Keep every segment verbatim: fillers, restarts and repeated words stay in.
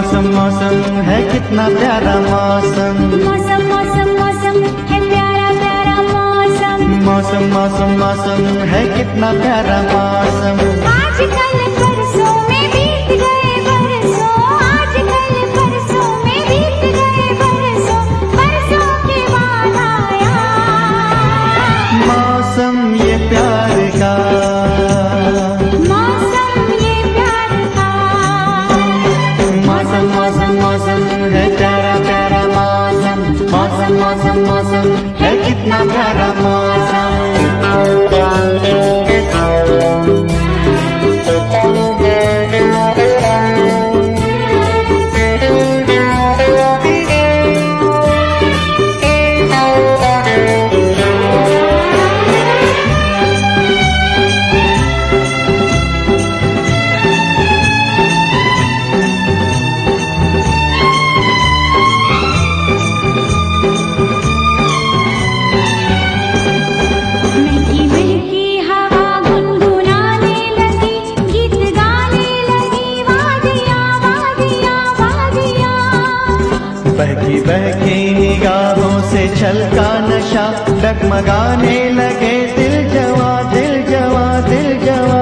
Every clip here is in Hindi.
मौसम मौसम है कितना प्यारा मौसम। मौसम मौसम मौसम है प्यारा प्यारा मौसम। मौसम मौसम मौसम है कितना प्यारा मौसम। आजकल परसों में बीत गए बरसों, आजकल परसों में बीत गए बरसों, बरसों के बाद आया मौसम ये प्यार का, मौसम ये प्यार का। मौसम मौसम मौसम है प्यारा प्यारा मौसम। मौसम मौसम मौसम है कितना प्यारा मौसम। बहकी बहकी निगाहों से छलका नशा, डगमगाने लगे दिल जवा दिल जवा दिल जवा।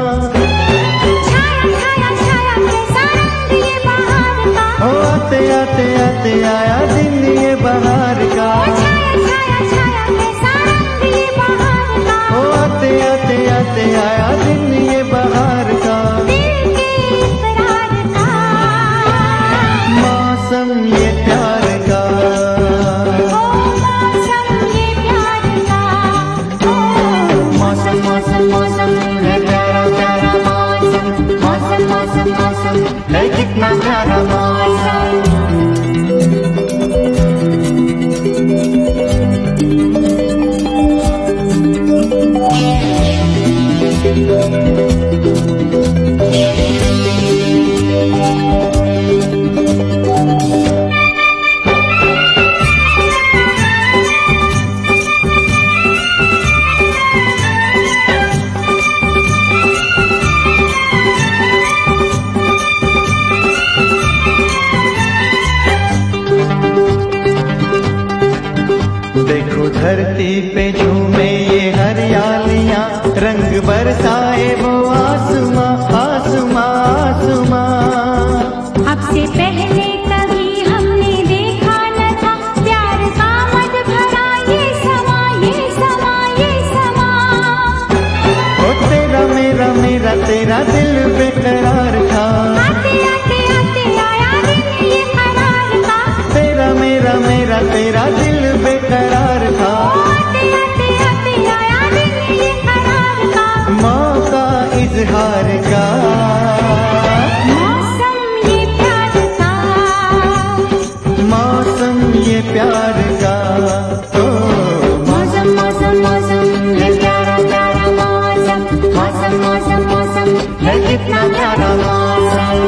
छाया छाया छाया कैसा रंग ये बहार का, ओ आते आते आते आया दिन ये बहार का। छाया छाया छाया कैसा रंग ये बहार का, ओ आते आते आते आया दिन ये बहार का। दिल के इकरार का मौसम ये प्यार का, ओ मौसम ये प्यार का। ओ मौसम मौसम मौसम है प्यारा प्यारा मौसम। मौसम मौसम मौसम है कितना प्यारा मौसम। देखो धरती पे झूमे ये हरियालियां, रंग बरसाए वो आसमां आसमां आसमां। अब से पहले कभी हमने देखा न था प्यार का मद भरा ये समा ये समा ये समा। ओ तेरा मेरा मेरा तेरा दिल बेकरार था, आते आते आते आया दिन ये करार का, तेरा मेरा मेरा तेरा दिल बेकरार था। आते आते आते आया दिन ये करार का। मौका इजहार का, मौसम ये प्यार का, मौसम ये प्यार का। ओ मौसम मौसम मौसम है प्यारा प्यारा मौसम। मौसम मौसम मौसम है कितना प्यारा मौसम।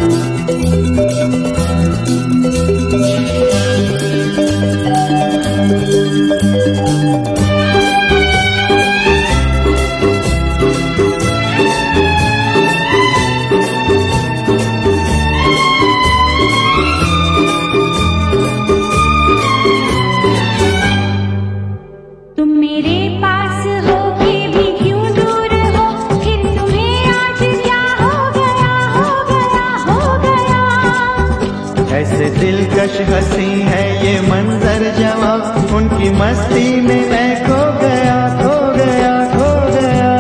तुम मेरे पास हो के भी क्यों दूर हो, फिर तुम्हें आज क्या हो गया हो गया हो गया। ऐसे दिलकश हंसी है ये मंजर जवां, उनकी मस्ती में मैं खो गया खो गया खो गया।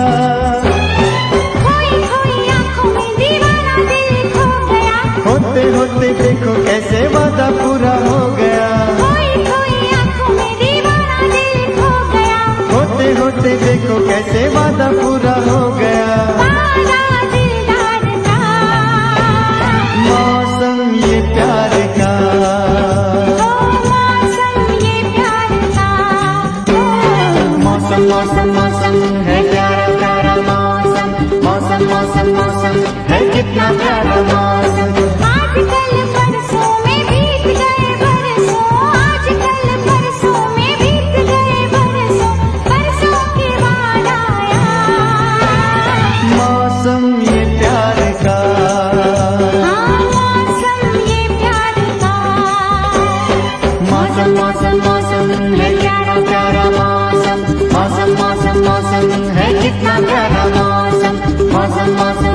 खोई खोई आंखों में दीवाना दिल खो गया, होते होते देखो कैसे वादा पूरा हो गया। खोई खोई आंखों में दीवाना दिल खो गया, होते होते देखो कैसे वादा पूरा हो गया। वादा दिलदार का, मौसम ये प्यार का, ओ मौसम ये प्यार का। ओ मौसम मौसम मौसम मौसम है प्यारा प्यारा मौसम, मौसम मौसम मौसम है कितना प्यारा मौसम, मौसम मौसम